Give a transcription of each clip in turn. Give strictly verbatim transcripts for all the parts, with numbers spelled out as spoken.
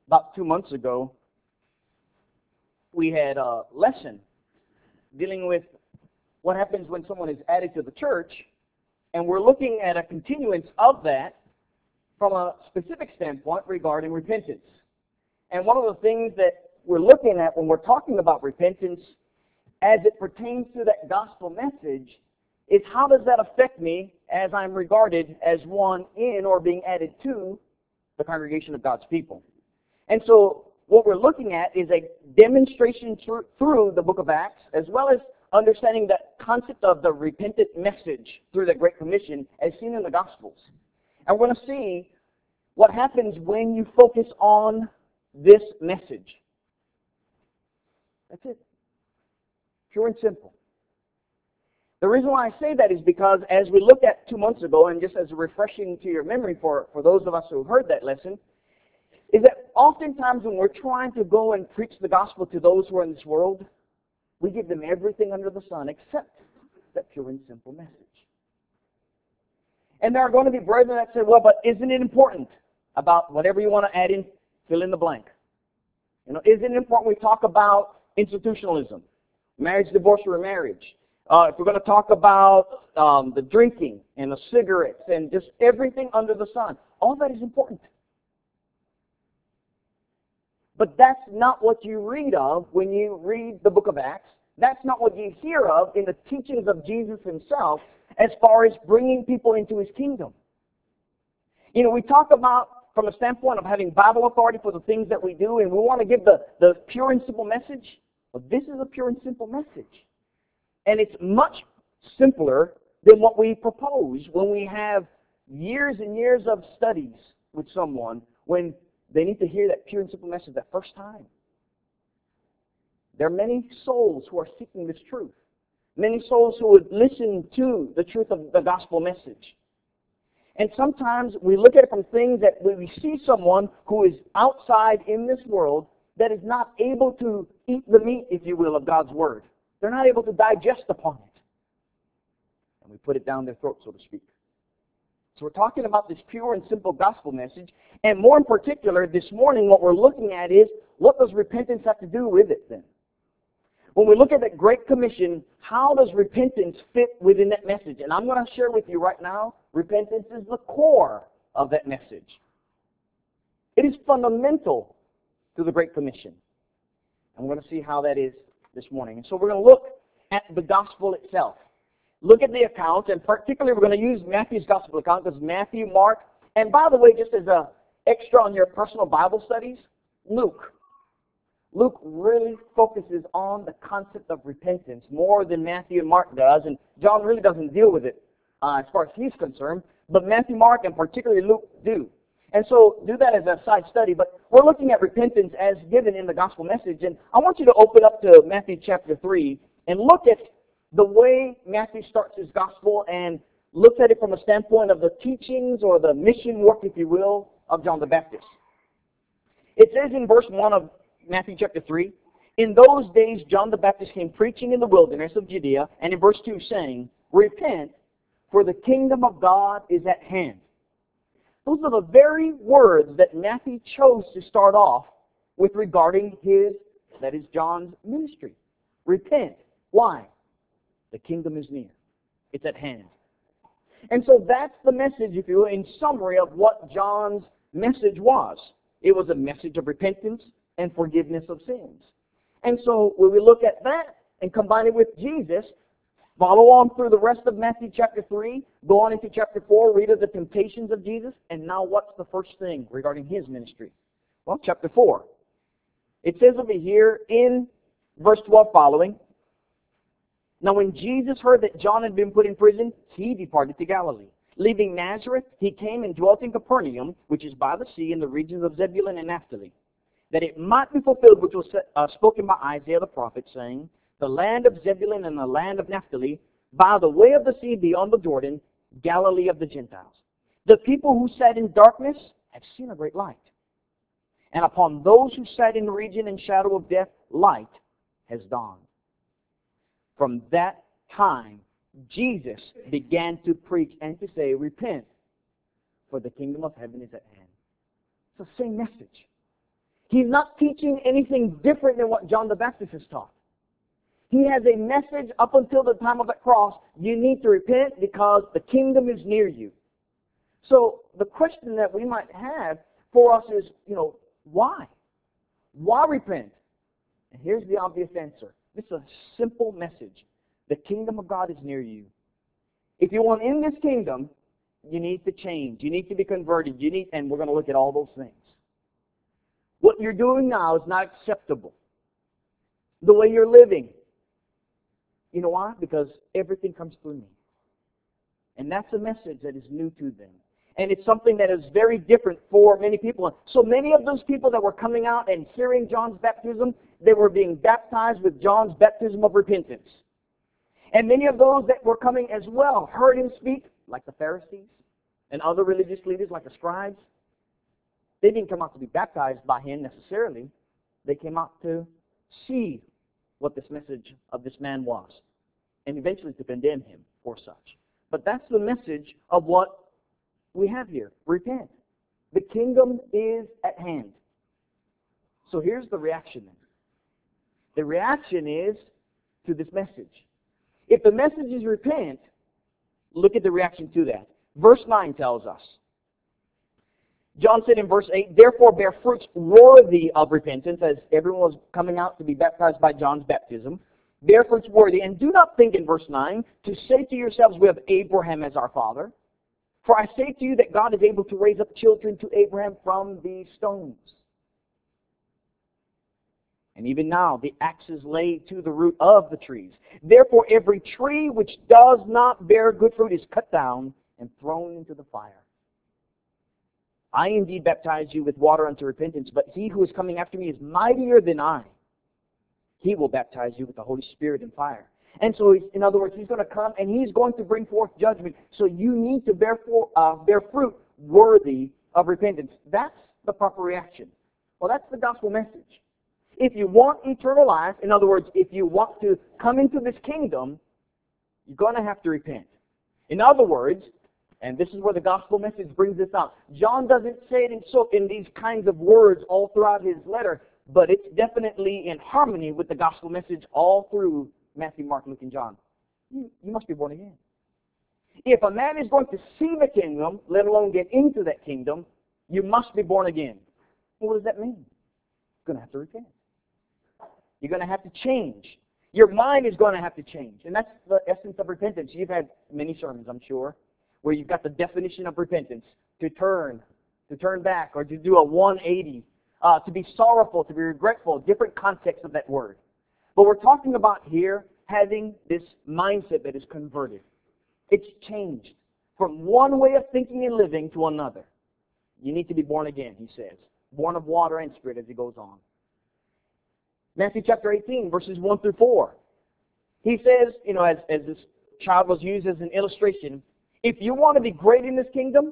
about two months ago, we had a lesson dealing with what happens when someone is added to the church, and we're looking at a continuance of that from a specific standpoint regarding repentance. And one of the things that we're looking at when we're talking about repentance as it pertains to that gospel message is how does that affect me as I'm regarded as one in or being added to the congregation of God's people. And so what we're looking at is a demonstration through, through the book of Acts, as well as understanding that concept of the repentant message through the Great Commission as seen in the Gospels. And we're going to see what happens when you focus on this message. That's it. Pure and simple. The reason why I say that is because as we looked at two months ago, and just as a refreshing to your memory for, for those of us who have heard that lesson, is that oftentimes when we're trying to go and preach the gospel to those who are in this world, we give them everything under the sun except that pure and simple message. And there are going to be brethren that say, well, but isn't it important about whatever you want to add in, fill in the blank? You know, isn't it important we talk about institutionalism, marriage, divorce, or remarriage? Uh, if we're going to talk about um, the drinking and the cigarettes and just everything under the sun, all that is important. But that's not what you read of when you read the book of Acts. That's not what you hear of in the teachings of Jesus himself as far as bringing people into his kingdom. You know, we talk about from a standpoint of having Bible authority for the things that we do, and we want to give the, the pure and simple message. But this is a pure and simple message. And it's much simpler than what we propose when we have years and years of studies with someone when they need to hear that pure and simple message that first time. There are many souls who are seeking this truth. Many souls who would listen to the truth of the gospel message. And sometimes we look at it from things that we see someone who is outside in this world that is not able to eat the meat, if you will, of God's word. They're not able to digest upon it. And we put it down their throat, so to speak. So we're talking about this pure and simple gospel message. And more in particular, this morning, what we're looking at is, what does repentance have to do with it then? When we look at that Great Commission, how does repentance fit within that message? And I'm going to share with you right now, repentance is the core of that message. It is fundamental to the Great Commission. And we're going to see how that is this morning. And so we're going to look at the gospel itself. Look at the account, and particularly we're going to use Matthew's gospel account because Matthew, Mark, and by the way, just as an extra on your personal Bible studies, Luke. Luke really focuses on the concept of repentance more than Matthew and Mark does, and John really doesn't deal with it uh, as far as he's concerned, but Matthew, Mark, and particularly Luke do. And so do that as a side study, but we're looking at repentance as given in the gospel message, and I want you to open up to Matthew chapter three and look at the way Matthew starts his gospel and looks at it from a standpoint of the teachings or the mission work, if you will, of John the Baptist. It says in verse one of Matthew chapter three, in those days John the Baptist came preaching in the wilderness of Judea, and in verse two saying, repent, for the kingdom of God is at hand. Those are the very words that Matthew chose to start off with regarding his, that is John's ministry. Repent. Why? The kingdom is near. It's at hand. And so that's the message, if you will, in summary of what John's message was. It was a message of repentance and forgiveness of sins. And so when we look at that and combine it with Jesus, follow on through the rest of Matthew chapter three, go on into chapter four, read of the temptations of Jesus, and now what's the first thing regarding his ministry? Well, chapter four. It says over here in verse twelve following, now when Jesus heard that John had been put in prison, he departed to Galilee. Leaving Nazareth, he came and dwelt in Capernaum, which is by the sea in the regions of Zebulun and Naphtali, that it might be fulfilled which was uh, spoken by Isaiah the prophet, saying, the land of Zebulun and the land of Naphtali, by the way of the sea beyond the Jordan, Galilee of the Gentiles. The people who sat in darkness have seen a great light. And upon those who sat in the region and shadow of death, light has dawned. From that time, Jesus began to preach and to say, repent, for the kingdom of heaven is at hand. It's the same message. He's not teaching anything different than what John the Baptist has taught. He has a message up until the time of that cross. You need to repent because the kingdom is near you. So the question that we might have for us is, you know, why? Why repent? And here's the obvious answer. This is a simple message. The kingdom of God is near you. If you want in this kingdom, you need to change. You need to be converted. You need, and we're going to look at all those things. What you're doing now is not acceptable. The way you're living. You know why? Because everything comes through me. And that's a message that is new to them. And it's something that is very different for many people. So many of those people that were coming out and hearing John's baptism, they were being baptized with John's baptism of repentance. And many of those that were coming as well heard him speak, like the Pharisees and other religious leaders like the scribes. They didn't come out to be baptized by him necessarily. They came out to see what this message of this man was, and eventually to condemn him for such. But that's the message of what we have here. Repent. The kingdom is at hand. So here's the reaction then. The reaction is to this message. If the message is repent, look at the reaction to that. Verse nine tells us. John said in verse eight, therefore bear fruits worthy of repentance, as everyone was coming out to be baptized by John's baptism. Bear fruits worthy. And do not think in verse nine to say to yourselves, we have Abraham as our father. For I say to you that God is able to raise up children to Abraham from these stones. And even now the axe is laid to the root of the trees. Therefore every tree which does not bear good fruit is cut down and thrown into the fire. I indeed baptize you with water unto repentance, but he who is coming after me is mightier than I. He will baptize you with the Holy Spirit and fire. And so, he's, in other words, he's going to come and he's going to bring forth judgment. So you need to bear, for, uh, bear fruit worthy of repentance. That's the proper reaction. Well, that's the gospel message. If you want eternal life, in other words, if you want to come into this kingdom, you're going to have to repent. In other words, and this is where the gospel message brings this out. John doesn't say it in, so, in these kinds of words all throughout his letter, but it's definitely in harmony with the gospel message all through Matthew, Mark, Luke, and John. You, you must be born again. If a man is going to see the kingdom, let alone get into that kingdom, you must be born again. Well, what does that mean? You're going to have to repent. You're going to have to change. Your mind is going to have to change. And that's the essence of repentance. You've had many sermons, I'm sure, where you've got the definition of repentance, to turn, to turn back, or to do a one eighty, uh, to be sorrowful, to be regretful, different context of that word. But we're talking about here having this mindset that is converted. It's changed from one way of thinking and living to another. You need to be born again, he says. Born of water and spirit, as he goes on. Matthew chapter eighteen, verses one through four. He says, you know, as, as this child was used as an illustration, if you want to be great in this kingdom,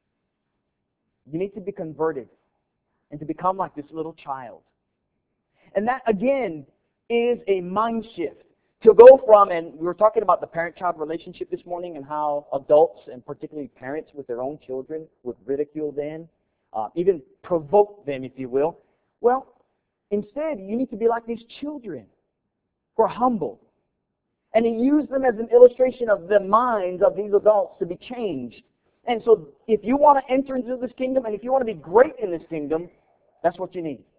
you need to be converted and to become like this little child. And that, again, is a mind shift. To go from, and we were talking about the parent-child relationship this morning and how adults, and particularly parents with their own children, would ridicule them, uh, even provoke them, if you will. Well, instead, you need to be like these children who are humble. And he used them as an illustration of the minds of these adults to be changed. And so if you want to enter into this kingdom, and if you want to be great in this kingdom, that's what you need.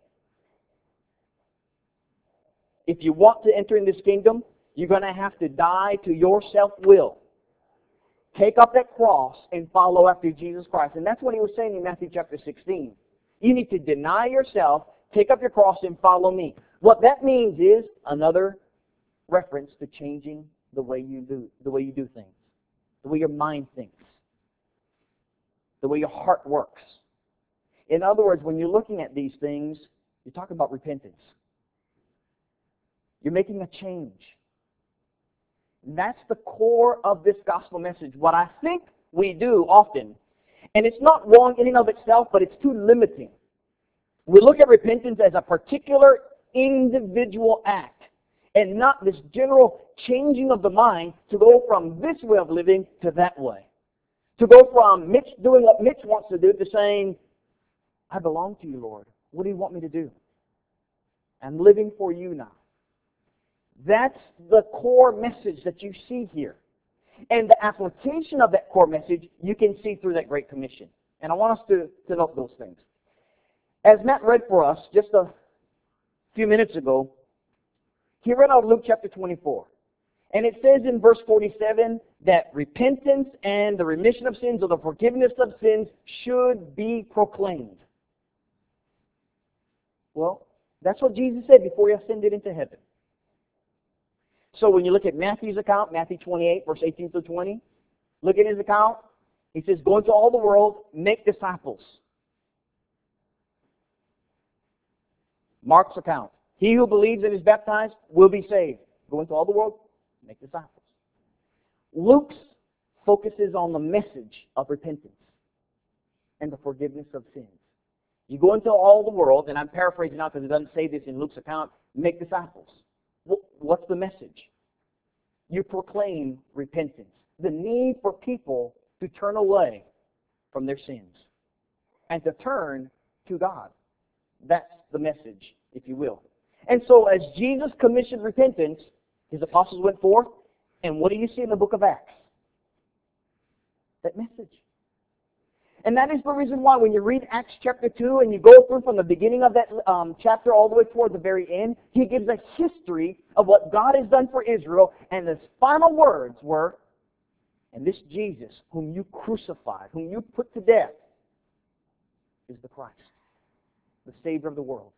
If you want to enter in this kingdom, you're going to have to die to your self-will. Take up that cross and follow after Jesus Christ. And that's what he was saying in Matthew chapter sixteen. You need to deny yourself, take up your cross, and follow me. What that means is another reference to changing the way you do the way you do things, the way your mind thinks, the way your heart works. In other words, when you're looking at these things, you're talking about repentance. You're making a change. And that's the core of this gospel message. What I think we do often, and it's not wrong in and of itself, but it's too limiting. We look at repentance as a particular individual act, and not this general changing of the mind to go from this way of living to that way. To go from Mitch doing what Mitch wants to do to saying, I belong to you, Lord. What do you want me to do? I'm living for you now. That's the core message that you see here. And the application of that core message, you can see through that Great Commission. And I want us to, to note those things. As Matt read for us just a few minutes ago, he read out Luke chapter twenty-four. And it says in verse forty-seven that repentance and the remission of sins or the forgiveness of sins should be proclaimed. Well, that's what Jesus said before he ascended into heaven. So when you look at Matthew's account, Matthew twenty-eight, verse eighteen through twenty, look at his account. He says, go into all the world, make disciples. Mark's account, he who believes and is baptized will be saved. Go into all the world, make disciples. Luke's focuses on the message of repentance and the forgiveness of sins. You go into all the world, and I'm paraphrasing now because it doesn't say this in Luke's account, make disciples. What's the message? You proclaim repentance, the need for people to turn away from their sins and to turn to God. That's the message, if you will. And so as Jesus commissioned repentance, his apostles went forth, and what do you see in the book of Acts? That message. And that is the reason why when you read Acts chapter two and you go through from the beginning of that um, chapter all the way toward the very end, he gives a history of what God has done for Israel, and his final words were, and this Jesus, whom you crucified, whom you put to death, is the Christ, the Savior of the world.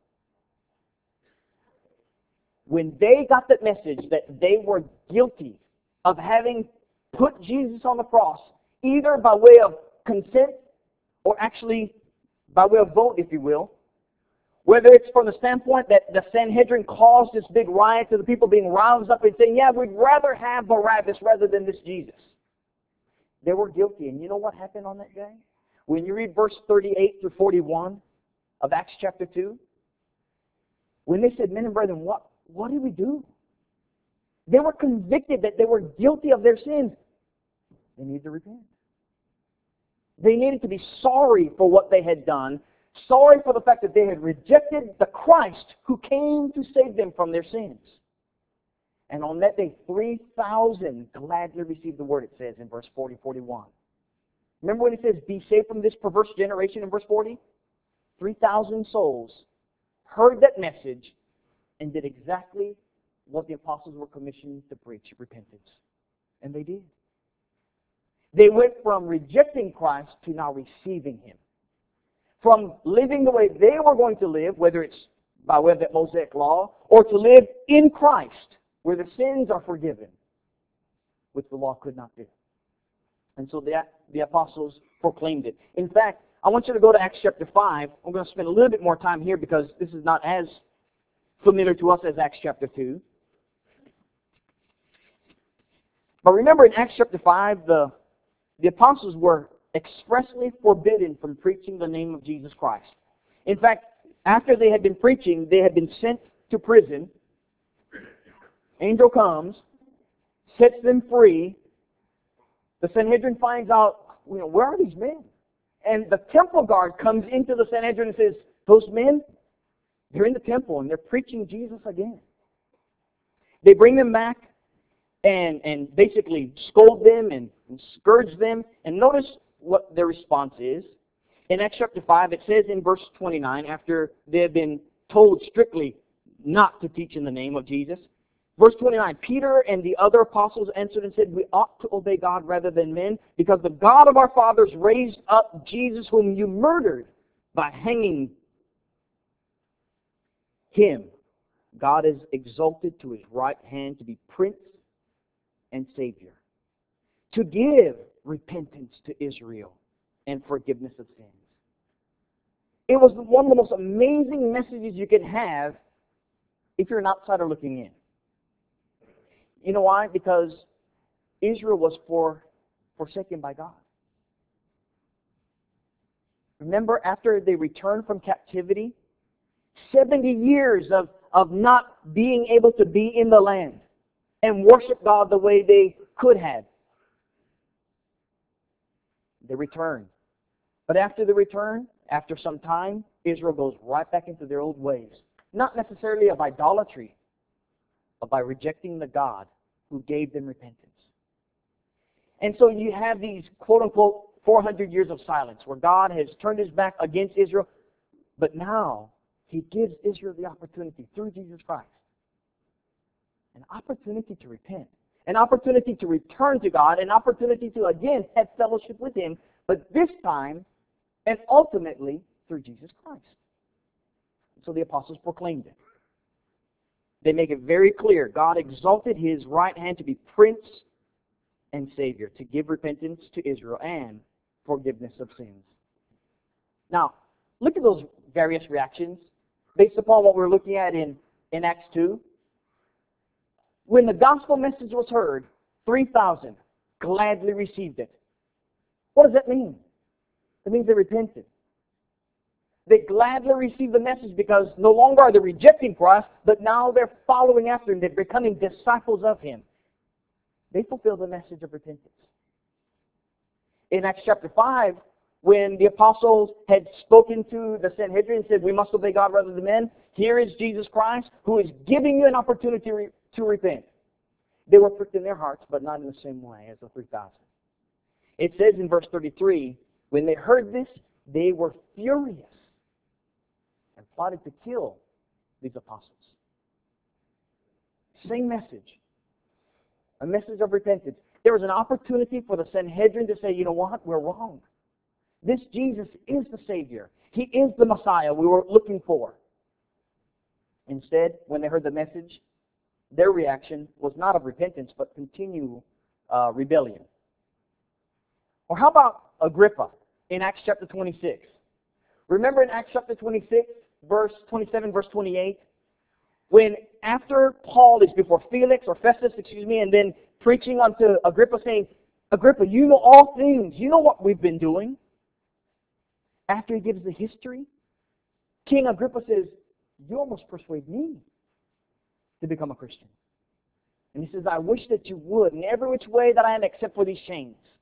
When they got that message that they were guilty of having put Jesus on the cross, either by way of consent or actually by way of vote, if you will, whether it's from the standpoint that the Sanhedrin caused this big riot to the people being roused up and saying, yeah, we'd rather have Barabbas rather than this Jesus. They were guilty. And you know what happened on that day? When you read verse thirty-eight through forty-one of Acts chapter two, when they said, men and brethren, what, what did we do? They were convicted that they were guilty of their sins. They needed to repent. They needed to be sorry for what they had done, sorry for the fact that they had rejected the Christ who came to save them from their sins. And on that day, three thousand gladly received the word, it says in verse forty, forty-one. Remember when it says, be saved from this perverse generation in verse forty? three thousand souls heard that message and did exactly what the apostles were commissioned to preach, repentance. And they did. They went from rejecting Christ to now receiving Him. From living the way they were going to live, whether it's by way of that Mosaic law, or to live in Christ, where the sins are forgiven, which the law could not do. And so the, the apostles proclaimed it. In fact, I want you to go to Acts chapter five. I'm going to spend a little bit more time here because this is not as familiar to us as Acts chapter two. But remember in Acts chapter five, the The apostles were expressly forbidden from preaching the name of Jesus Christ. In fact, after they had been preaching, they had been sent to prison. Angel comes, sets them free. The Sanhedrin finds out, you know, where are these men? And the temple guard comes into the Sanhedrin and says, those men, they're in the temple and they're preaching Jesus again. They bring them back and, and basically scold them and, and scourge them. And notice what their response is. In Acts chapter five, it says in verse twenty-nine, after they have been told strictly not to teach in the name of Jesus, verse twenty-nine, Peter and the other apostles answered and said, we ought to obey God rather than men, because the God of our fathers raised up Jesus, whom you murdered by hanging Him. God is exalted to His right hand to be Prince and Savior, to give repentance to Israel and forgiveness of sins. It was one of the most amazing messages you could have if you're an outsider looking in. You know why? Because Israel was for, forsaken by God. Remember, after they returned from captivity, seventy years of, of not being able to be in the land and worship God the way they could have. They returned. But after the return, After some time, Israel goes right back into their old ways. Not necessarily of idolatry, but by rejecting the God who gave them repentance. And so you have these quote-unquote four hundred years of silence where God has turned his back against Israel, but now he gives Israel the opportunity through Jesus Christ. An opportunity to repent. An opportunity to return to God. An opportunity to again have fellowship with him, but this time and ultimately through Jesus Christ. So the apostles proclaimed it. They make it very clear. God exalted his right hand to be Prince and Savior, to give repentance to Israel and forgiveness of sins. Now, look at those various reactions based upon what we're looking at in, in Acts two. When the gospel message was heard, three thousand gladly received it. What does that mean? It means they repented. They gladly received the message because no longer are they rejecting Christ, but now they're following after him. They're becoming disciples of him. They fulfill the message of repentance. In Acts chapter five, when the apostles had spoken to the Sanhedrin and said, we must obey God rather than men, here is Jesus Christ who is giving you an opportunity to, re- to repent. They were pricked in their hearts, but not in the same way as the three thousand. It says in verse thirty-three, when they heard this, they were furious and plotted to kill these apostles. Same message. A message of repentance. There was an opportunity for the Sanhedrin to say, you know what, we're wrong. This Jesus is the Savior. He is the Messiah we were looking for. Instead, when they heard the message, their reaction was not of repentance, but continual uh, rebellion. Or how about Agrippa in Acts chapter twenty-six? Remember in Acts chapter twenty-six, verse twenty-seven, verse twenty-eight? When after Paul is before Felix, or Festus, excuse me, and then preaching unto Agrippa saying, Agrippa, you know all things. You know what we've been doing. After he gives the history, King Agrippa says, you almost persuade me to become a Christian. And he says, I wish that you would, in every which way that I am, except for these chains.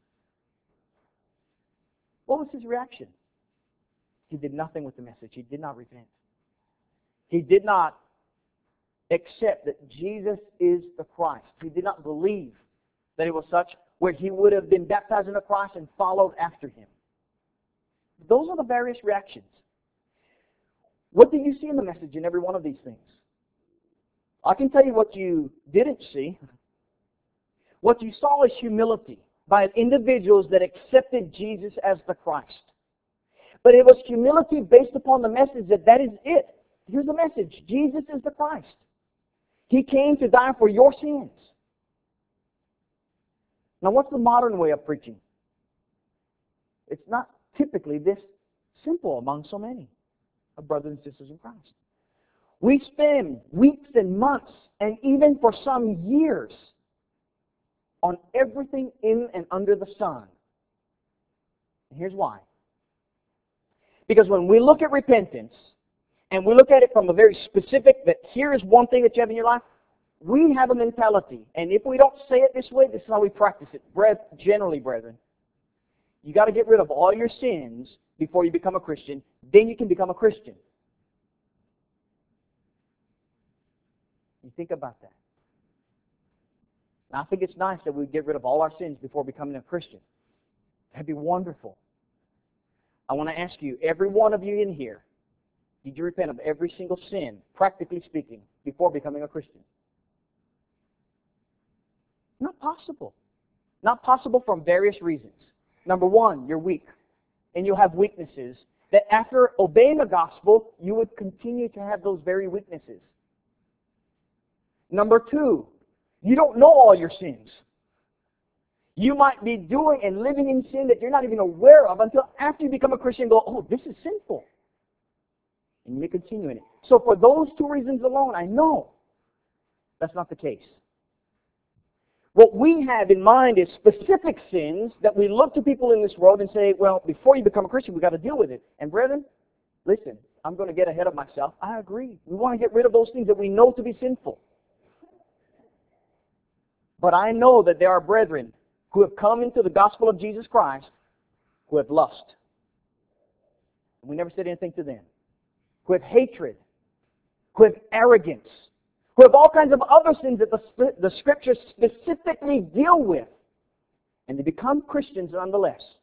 What was his reaction? He did nothing with the message. He did not repent. He did not accept that Jesus is the Christ. He did not believe that it was such where he would have been baptized in the Christ and followed after him. Those are the various reactions. What do you see in the message in every one of these things? I can tell you what you didn't see. What you saw is humility by individuals that accepted Jesus as the Christ. But it was humility based upon the message that that is it. Here's the message. Jesus is the Christ. He came to die for your sins. Now, what's the modern way of preaching? It's not typically this simple among so many of brothers and sisters in Christ. We spend weeks and months, and even for some years, on everything in and under the sun. And here's why. Because when we look at repentance, and we look at it from a very specific, that here is one thing that you have in your life, we have a mentality. And if we don't say it this way, this is how we practice it. Generally, brethren, you got to get rid of all your sins before you become a Christian. Then you can become a Christian. You think about that. Now, I think it's nice that we get rid of all our sins before becoming a Christian. That'd be wonderful. I want to ask you, every one of you in here, did you repent of every single sin, practically speaking, before becoming a Christian? Not possible. Not possible for various reasons. Number one, you're weak. And you'll have weaknesses that after obeying the gospel, you would continue to have those very weaknesses. Number two, you don't know all your sins. You might be doing and living in sin that you're not even aware of until after you become a Christian and go, oh, this is sinful. And you may continue in it. So for those two reasons alone, I know that's not the case. What we have in mind is specific sins that we look to people in this world and say, well, before you become a Christian, we've got to deal with it. And brethren, listen, I'm going to get ahead of myself. I agree. We want to get rid of those things that we know to be sinful. But I know that there are brethren who have come into the gospel of Jesus Christ who have lust. and we never said anything to them, who have hatred, who have arrogance, who have all kinds of other sins that the, the Scriptures specifically deal with, and they become Christians nonetheless.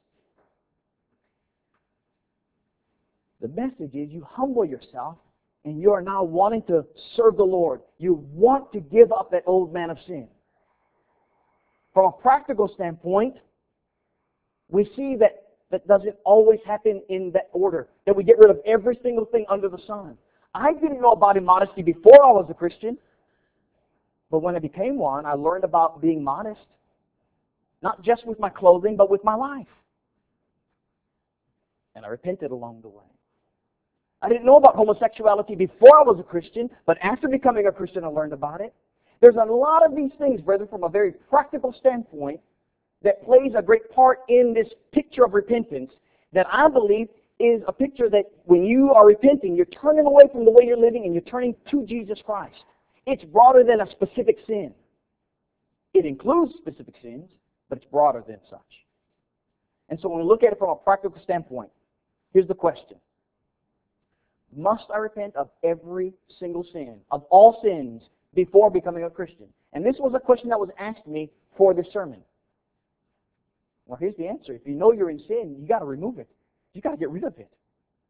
The message is you humble yourself, and you are now wanting to serve the Lord. You want to give up that old man of sin. From a practical standpoint, we see that that doesn't always happen in that order, that we get rid of every single thing under the sun. I didn't know about immodesty before I was a Christian, but when I became one, I learned about being modest, not just with my clothing, but with my life. And I repented along the way. I didn't know about homosexuality before I was a Christian, but after becoming a Christian, I learned about it. There's a lot of these things, brethren, from a very practical standpoint, that plays a great part in this picture of repentance that I believe is a picture that when you are repenting, you're turning away from the way you're living and you're turning to Jesus Christ. It's broader than a specific sin. It includes specific sins, but it's broader than such. And so when we look at it from a practical standpoint, here's the question. Must I repent of every single sin, of all sins, before becoming a Christian? And this was a question that was asked me for this sermon. Well, here's the answer. If you know you're in sin, you got to remove it. You got to get rid of it.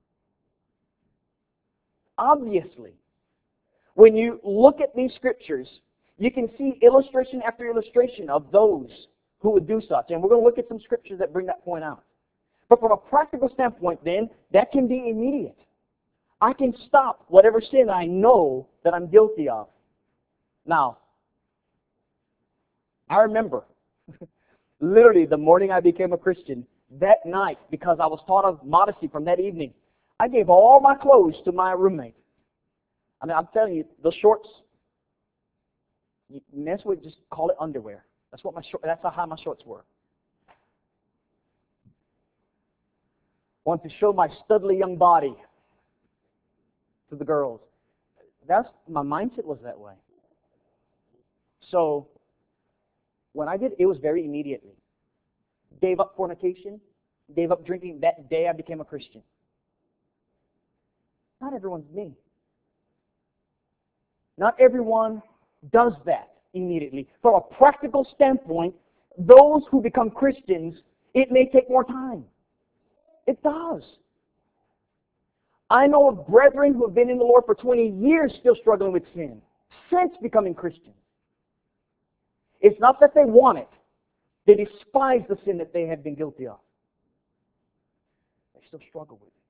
Obviously, when you look at these scriptures, you can see illustration after illustration of those who would do such. And we're going to look at some scriptures that bring that point out. But from a practical standpoint, then, that can be immediate. I can stop whatever sin I know that I'm guilty of. Now, I remember, literally the morning I became a Christian, that night, because I was taught of modesty from that evening, I gave all my clothes to my roommate. I mean, I'm telling you, the shorts, you mess with, just call it underwear. That's what my short, that's how high my shorts were. Want to show my studly young body to the girls. That's my mindset was that way. So when I did, it was very immediately. Gave up fornication, gave up drinking. That day I became a Christian. Not everyone's me. Not everyone does that immediately. From a practical standpoint, those who become Christians, it may take more time. It does. I know of brethren who have been in the Lord for twenty years still struggling with sin since becoming Christians. It's not that they want it. They despise the sin that they have been guilty of. They still struggle with it.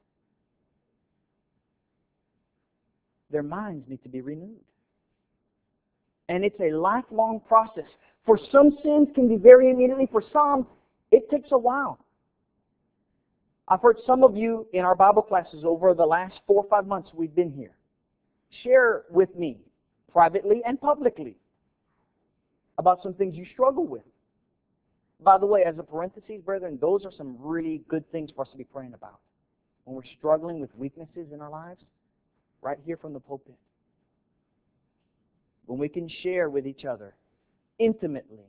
Their minds need to be renewed. And it's a lifelong process. For some sins can be very immediately. For some, it takes a while. I've heard some of you in our Bible classes over the last four or five months we've been here share with me, privately and publicly, about some things you struggle with. By the way, as a parenthesis, brethren, those are some really good things for us to be praying about. When we're struggling with weaknesses in our lives, right here from the pulpit. When we can share with each other intimately,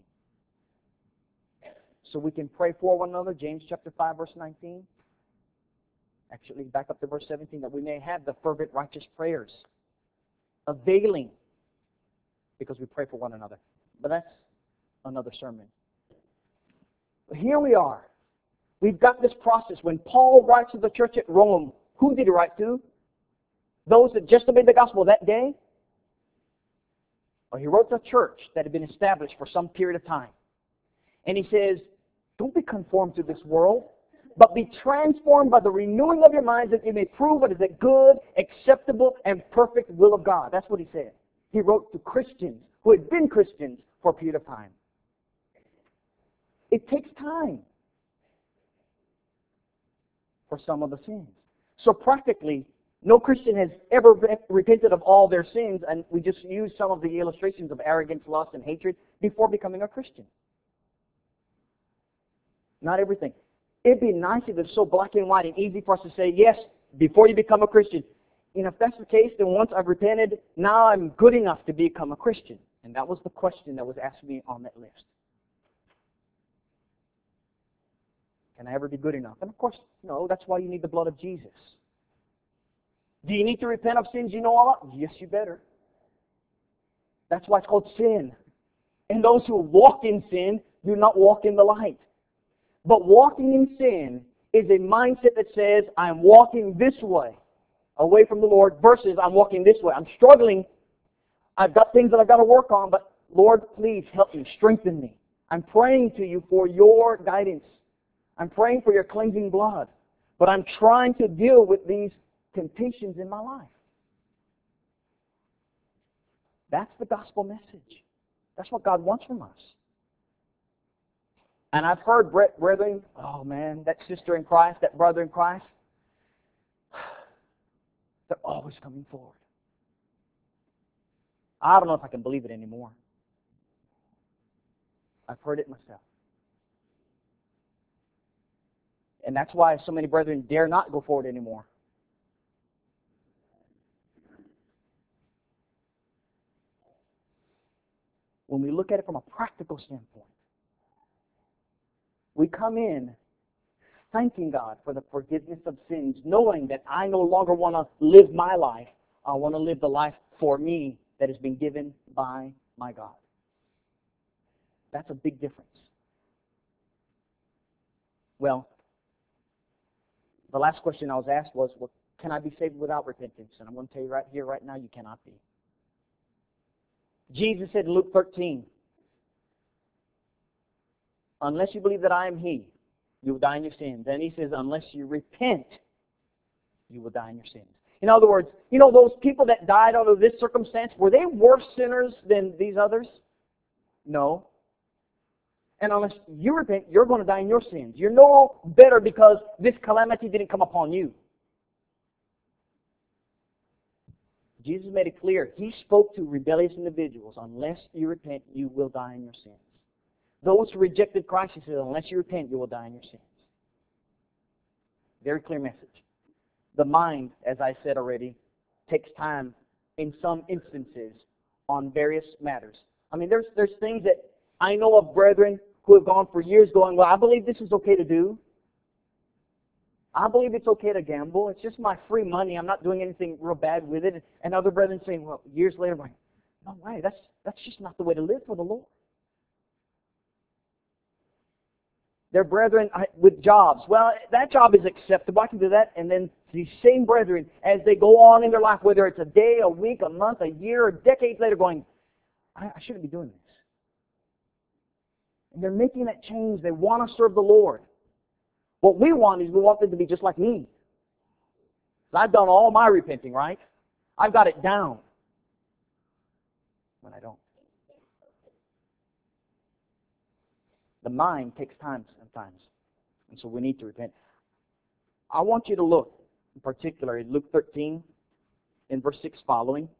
so we can pray for one another. James chapter five, verse nineteen. Actually, back up to verse seventeen, that we may have the fervent righteous prayers availing because we pray for one another. But that's another sermon. But here we are. We've got this process. When Paul writes to the church at Rome, who did he write to? Those that just obeyed the gospel that day? Or he wrote to a church that had been established for some period of time. And he says, don't be conformed to this world, but be transformed by the renewing of your minds, that you may prove what is the good, acceptable, and perfect will of God. That's what he said. He wrote to Christians who had been Christians for a period of time. It takes time for some of the sins. So practically, no Christian has ever repented of all their sins, and we just used some of the illustrations of arrogance, lust, and hatred before becoming a Christian. Not everything. It'd be nice if it's so black and white and easy for us to say, yes, before you become a Christian. You know, if that's the case, then once I've repented, now I'm good enough to become a Christian. And that was the question that was asked me on that list. Can I ever be good enough? And of course, no, that's why you need the blood of Jesus. Do you need to repent of sins you know of? Yes, you better. That's why it's called sin. And those who walk in sin do not walk in the light. But walking in sin is a mindset that says, I'm walking this way, away from the Lord, versus I'm walking this way. I'm struggling. I've got things that I've got to work on, but Lord, please help me, strengthen me. I'm praying to you for your guidance. I'm praying for your cleansing blood. But I'm trying to deal with these temptations in my life. That's the gospel message. That's what God wants from us. And I've heard brethren, oh man, that sister in Christ, that brother in Christ, they're always coming forward. I don't know if I can believe it anymore. I've heard it myself. And that's why so many brethren dare not go forward anymore. When we look at it from a practical standpoint, we come in thanking God for the forgiveness of sins, knowing that I no longer want to live my life. I want to live the life for me that has been given by my God. That's a big difference. Well, the last question I was asked was, well, can I be saved without repentance? And I'm going to tell you right here, right now, you cannot be. Jesus said in Luke thirteen, unless you believe that I am He, you will die in your sins. And He says, unless you repent, you will die in your sins. In other words, you know, those people that died out of this circumstance, were they worse sinners than these others? No. And unless you repent, you're going to die in your sins. You're no better because this calamity didn't come upon you. Jesus made it clear. He spoke to rebellious individuals. Unless you repent, you will die in your sins. Those who rejected Christ, He said, unless you repent, you will die in your sins. Very clear message. The mind, as I said already, takes time in some instances on various matters. I mean, there's there's things that I know of brethren who have gone for years going, well, I believe this is okay to do. I believe it's okay to gamble. It's just my free money. I'm not doing anything real bad with it. And other brethren saying, well, years later, going, no way, that's, that's just not the way to live for the Lord. Their brethren with jobs. Well, that job is acceptable. I can do that. And then these same brethren, as they go on in their life, whether it's a day, a week, a month, a year, or decades later, going, I, I shouldn't be doing this. And they're making that change. They want to serve the Lord. What we want is we want them to be just like me. I've done all my repenting, right? I've got it down. When I don't. The mind takes time sometimes. And so we need to repent. I want you to look, in particular, in Luke thirteen, in verse six following.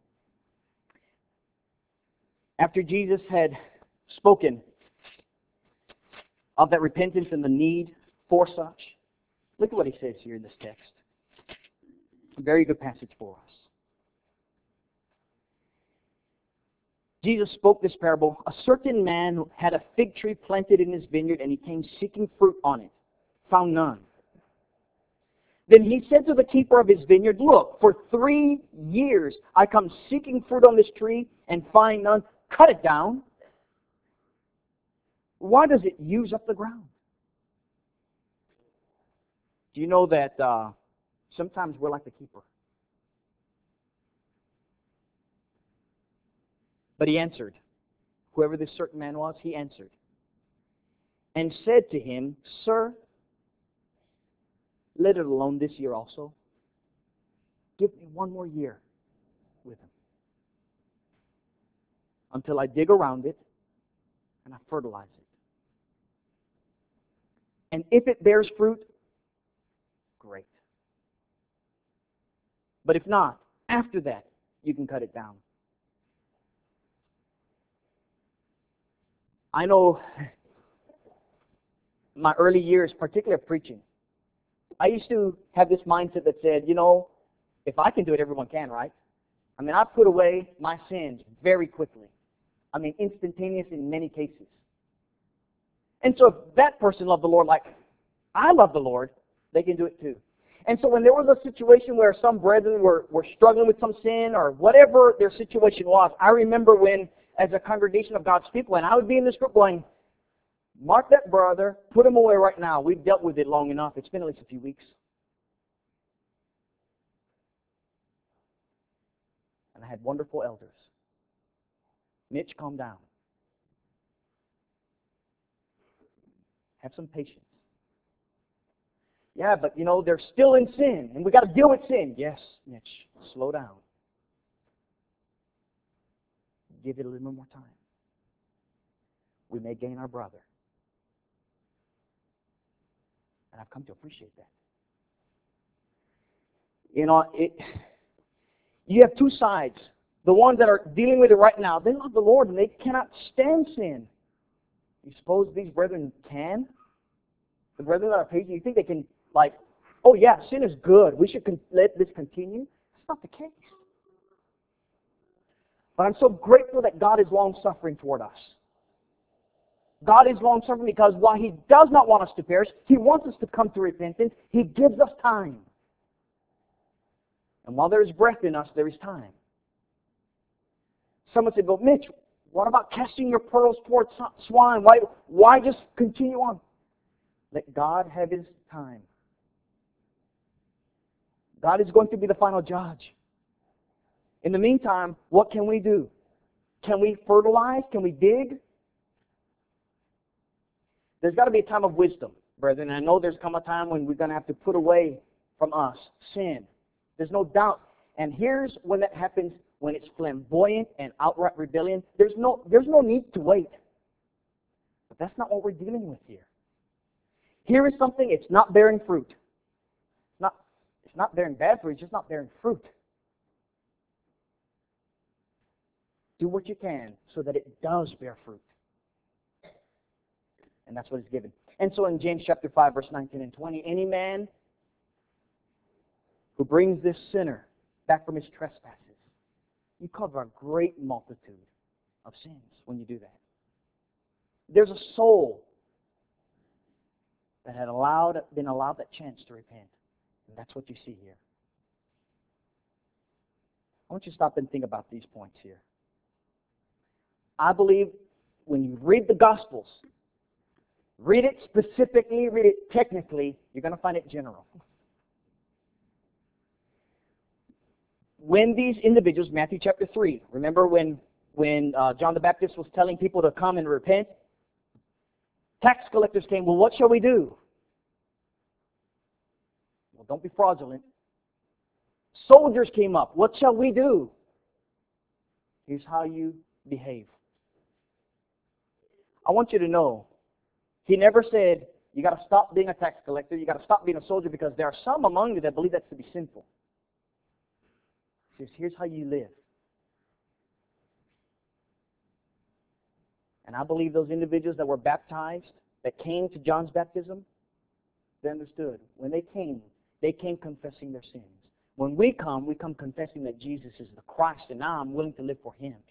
After Jesus had spoken of that repentance and the need for such, look at what He says here in this text. A very good passage for us. Jesus spoke this parable. A certain man had a fig tree planted in his vineyard, and he came seeking fruit on it. Found none. Then he said to the keeper of his vineyard, look, for three years I come seeking fruit on this tree and find none. Cut it down. Why does it use up the ground? Do you know that uh, sometimes we're like the keeper? But he answered, whoever this certain man was, he answered, and said to him, Sir, let it alone this year also. Give me one more year with him, until I dig around it and I fertilize it. And if it bears fruit, great. But if not, after that, you can cut it down. I know my early years, particularly of preaching, I used to have this mindset that said, you know, if I can do it, everyone can, right? I mean, I put away my sins very quickly. I mean, instantaneous in many cases. And so if that person loved the Lord like I love the Lord, they can do it too. And so when there was a situation where some brethren were, were struggling with some sin or whatever their situation was, I remember when, as a congregation of God's people, and I would be in this group going, mark that brother, put him away right now. We've dealt with it long enough. It's been at least a few weeks. And I had wonderful elders. Mitch, calm down. Have some patience. Yeah, but you know, they're still in sin, and we got to deal with sin. Yes, Mitch, slow down. Give it a little more time. We may gain our brother. And I've come to appreciate that. You know, it, you have two sides. The ones that are dealing with it right now, they love the Lord, and they cannot stand sin. You suppose these brethren can? The brethren that are patient, you think they can, like, oh yeah, sin is good. We should con- let this continue. That's not the case. But I'm so grateful that God is long-suffering toward us. God is long-suffering because while He does not want us to perish, He wants us to come to repentance. He gives us time. And while there is breath in us, there is time. Someone said, well, Mitch, what about casting your pearls towards swine? Why, why just continue on? Let God have His time. God is going to be the final judge. In the meantime, what can we do? Can we fertilize? Can we dig? There's got to be a time of wisdom, brethren. I know there's come a time when we're going to have to put away from us sin. There's no doubt. And here's when that happens, when it's flamboyant and outright rebellion. There's no, there's no need to wait. But that's not what we're dealing with here. Here is something, it's not bearing fruit. It's not, it's not bearing bad fruit, it's just not bearing fruit. Do what you can so that it does bear fruit. And that's what is given. And so in James chapter five, verse nineteen and twenty, any man who brings this sinner back from his trespasses, you cover a great multitude of sins when you do that. There's a soul that had allowed, been allowed that chance to repent. And that's what you see here. I want you to stop and think about these points here. I believe when you read the Gospels, read it specifically, read it technically, you're going to find it general. When these individuals, Matthew chapter three, remember when, when uh, John the Baptist was telling people to come and repent? Tax collectors came, well, what shall we do? Well, don't be fraudulent. Soldiers came up, what shall we do? Here's how you behave. I want you to know, He never said, you got to stop being a tax collector, you got to stop being a soldier, because there are some among you that believe that's to be sinful. He says, here's how you live. And I believe those individuals that were baptized, that came to John's baptism, they understood. When they came, they came confessing their sins. When we come, we come confessing that Jesus is the Christ, and now I'm willing to live for Him.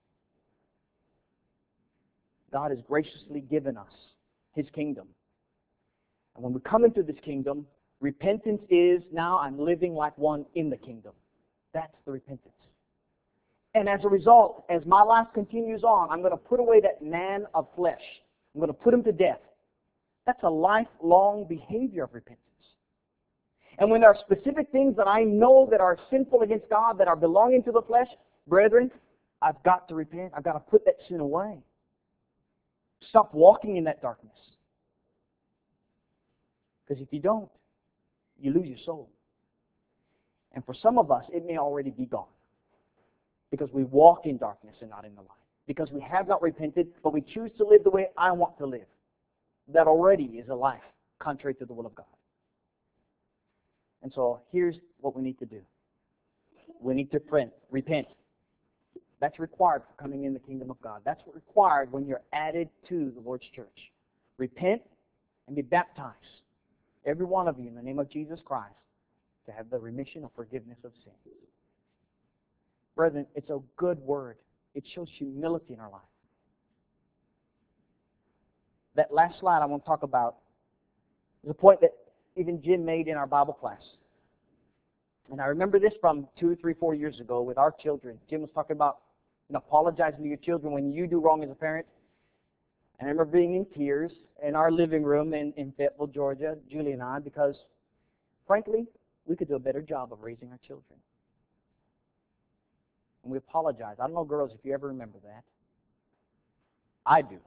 God has graciously given us His kingdom. And when we come into this kingdom, repentance is, now I'm living like one in the kingdom. That's the repentance. And as a result, as my life continues on, I'm going to put away that man of flesh. I'm going to put him to death. That's a lifelong behavior of repentance. And when there are specific things that I know that are sinful against God, that are belonging to the flesh, brethren, I've got to repent. I've got to put that sin away. Stop walking in that darkness. Because if you don't, you lose your soul. And for some of us, it may already be gone. Because we walk in darkness and not in the light. Because we have not repented, but we choose to live the way I want to live. That already is a life contrary to the will of God. And so here's what we need to do. We need to repent. repent. That's required for coming in the kingdom of God. That's what's required when you're added to the Lord's church. Repent and be baptized, every one of you, in the name of Jesus Christ, to have the remission of forgiveness of sins. Brethren, it's a good word. It shows humility in our life. That last slide I want to talk about is a point that even Jim made in our Bible class. And I remember this from two, three, four years ago with our children. Jim was talking about you know, apologizing to your children when you do wrong as a parent. And I remember being in tears in our living room in, in Fayetteville, Georgia, Julie and I, because, frankly, we could do a better job of raising our children. And we apologize. I don't know, girls, if you ever remember that. I do.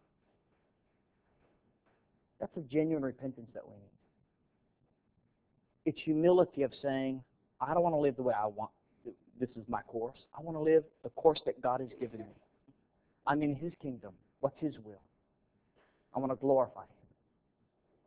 That's a genuine repentance that we need. It's humility of saying, I don't want to live the way I want. This is my course. I want to live the course that God has given me. I'm in His kingdom. What's His will? I want to glorify Him.